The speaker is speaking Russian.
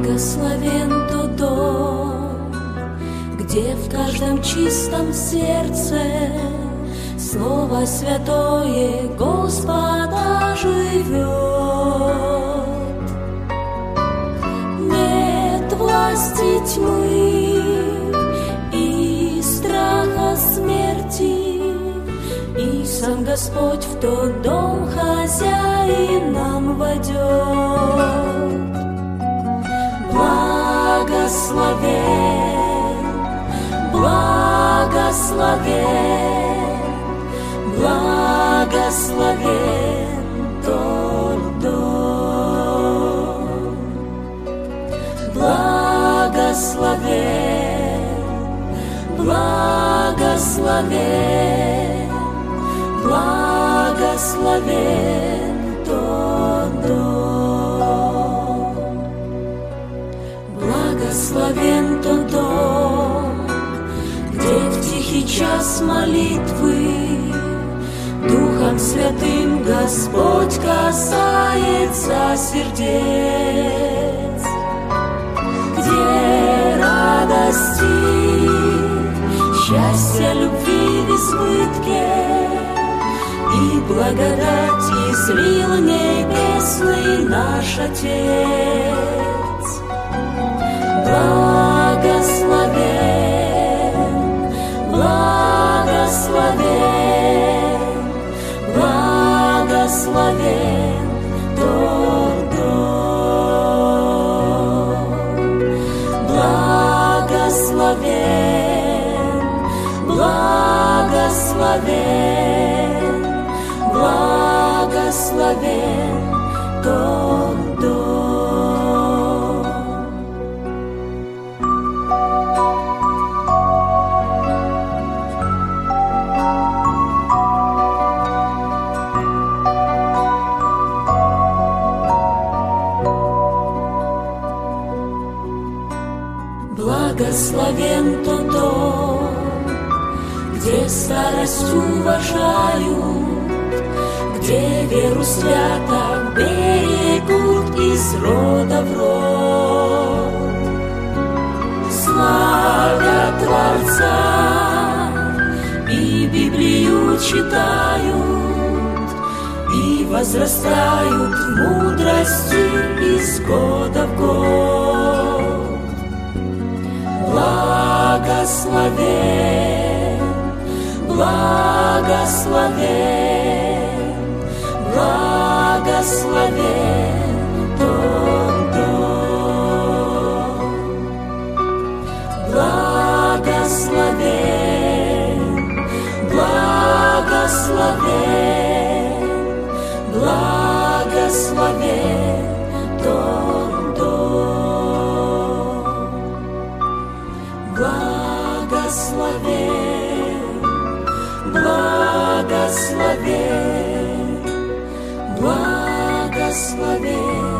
Благословен тот дом, где в каждом чистом сердце Слово святое Господа живет. Нет власти тьмы и страха смерти, и сам Господь в тот дом хозяином войдет. Благословен, благословен, благословен тот дом. Благословен, благословен, благословен тот дом. Благословен тот дом, где в тихий час молитвы Духом Святым Господь касается сердец, где радости, счастья, любви в избытке и благодать излил небесный наш Отец. Благословен, благословен, благословен тот дом. Благословен, благословен, благословен тот дом. Благословен тот дом, где старость уважают, где веру свято берегут из рода в род. Славят Творца и Библию читают, и возрастают в мудрости из года в год. Благословен, благословен, благословен тот дом. Благословен, благословен, благословен тот дом. Благословен, благословен, благословен.